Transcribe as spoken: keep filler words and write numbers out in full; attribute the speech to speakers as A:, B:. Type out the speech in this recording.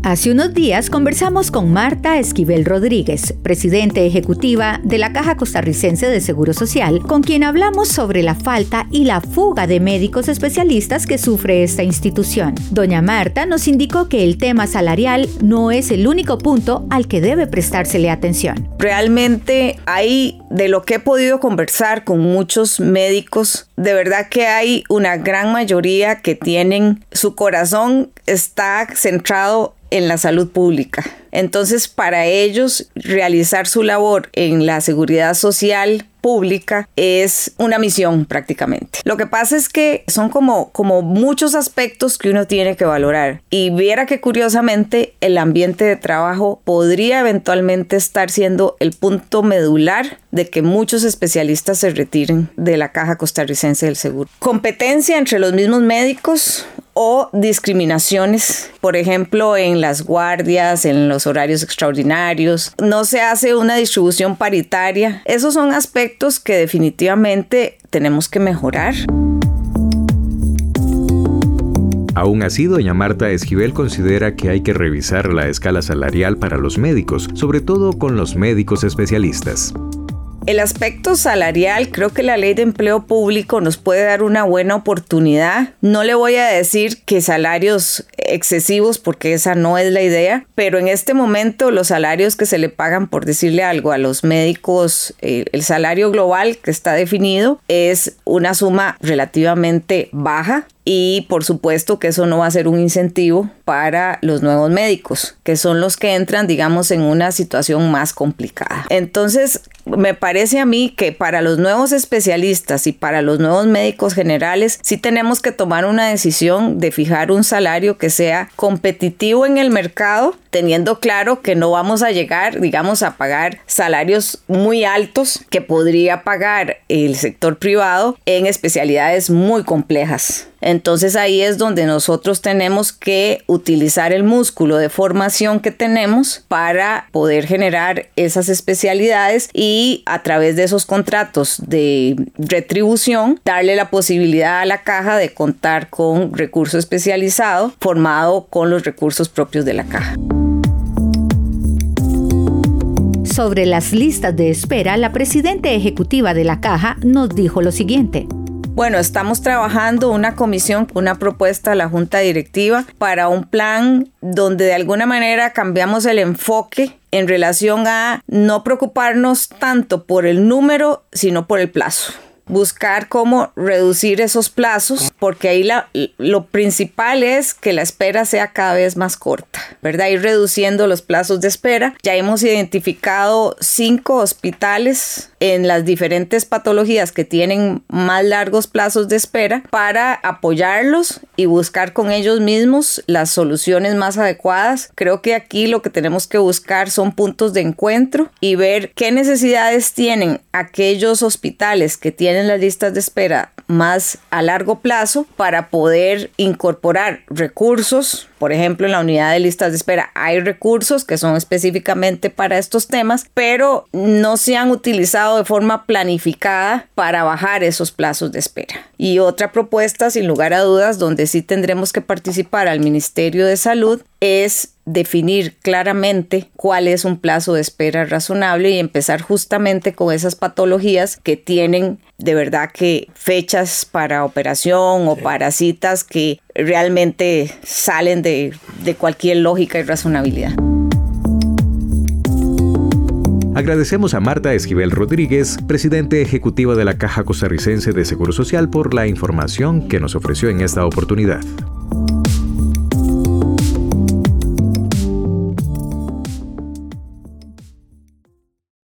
A: Hace unos días conversamos con Marta Esquivel Rodríguez, presidente ejecutiva de la Caja Costarricense de Seguro Social, con quien hablamos sobre la falta y la fuga de médicos especialistas que sufre esta institución. Doña Marta nos indicó que el tema salarial no es el único punto al que debe prestársele atención.
B: Realmente hay, de lo que he podido conversar con muchos médicos, de verdad que hay una gran mayoría que tienen, su corazón está centrado en la salud pública. Entonces, para ellos, realizar su labor en la seguridad social pública es una misión prácticamente. Lo que pasa es que son como, como muchos aspectos que uno tiene que valorar. Y viera que curiosamente el ambiente de trabajo podría eventualmente estar siendo el punto medular de que muchos especialistas se retiren de la Caja Costarricense del Seguro. Competencia entre los mismos médicos o discriminaciones, por ejemplo, en las guardias, en los horarios extraordinarios. No se hace una distribución paritaria. Esos son aspectos que definitivamente tenemos que mejorar.
C: Aún así, doña Marta Esquivel considera que hay que revisar la escala salarial para los médicos, sobre todo con los médicos especialistas.
B: El aspecto salarial, creo que la Ley de Empleo Público nos puede dar una buena oportunidad. No le voy a decir que salarios excesivos, porque esa no es la idea, pero en este momento los salarios que se le pagan, por decirle algo, a los médicos, eh, el salario global que está definido es una suma relativamente baja. Y por supuesto que eso no va a ser un incentivo para los nuevos médicos, que son los que entran, digamos, en una situación más complicada. Entonces, me parece a mí que para los nuevos especialistas y para los nuevos médicos generales, sí tenemos que tomar una decisión de fijar un salario que sea competitivo en el mercado, teniendo claro que no vamos a llegar, digamos, a pagar salarios muy altos que podría pagar el sector privado en especialidades muy complejas. Entonces ahí es donde nosotros tenemos que utilizar el músculo de formación que tenemos para poder generar esas especialidades y a través de esos contratos de retribución darle la posibilidad a la caja de contar con recurso especializado formado con los recursos propios de la caja.
A: Sobre las listas de espera, la presidenta ejecutiva de la Caja nos dijo lo siguiente.
B: Bueno, estamos trabajando una comisión, una propuesta a la Junta Directiva para un plan donde de alguna manera cambiamos el enfoque en relación a no preocuparnos tanto por el número, sino por el plazo. Buscar cómo reducir esos plazos, porque ahí la, lo principal es que la espera sea cada vez más corta, ¿verdad? Ir reduciendo los plazos de espera. Ya hemos identificado cinco hospitales en las diferentes patologías que tienen más largos plazos de espera para apoyarlos y buscar con ellos mismos las soluciones más adecuadas. Creo que aquí lo que tenemos que buscar son puntos de encuentro y ver qué necesidades tienen aquellos hospitales que tienen las listas de espera más a largo plazo para poder incorporar recursos. Por ejemplo, en la unidad de listas de espera hay recursos que son específicamente para estos temas, pero no se han utilizado de forma planificada para bajar esos plazos de espera. Y otra propuesta, sin lugar a dudas, donde sí tendremos que participar al Ministerio de Salud, es definir claramente cuál es un plazo de espera razonable y empezar justamente con esas patologías que tienen de verdad que fechas para operación o para citas que realmente salen de, de cualquier lógica y razonabilidad.
C: Agradecemos a Marta Esquivel Rodríguez, presidente ejecutiva de la Caja Costarricense de Seguro Social, por la información que nos ofreció en esta oportunidad.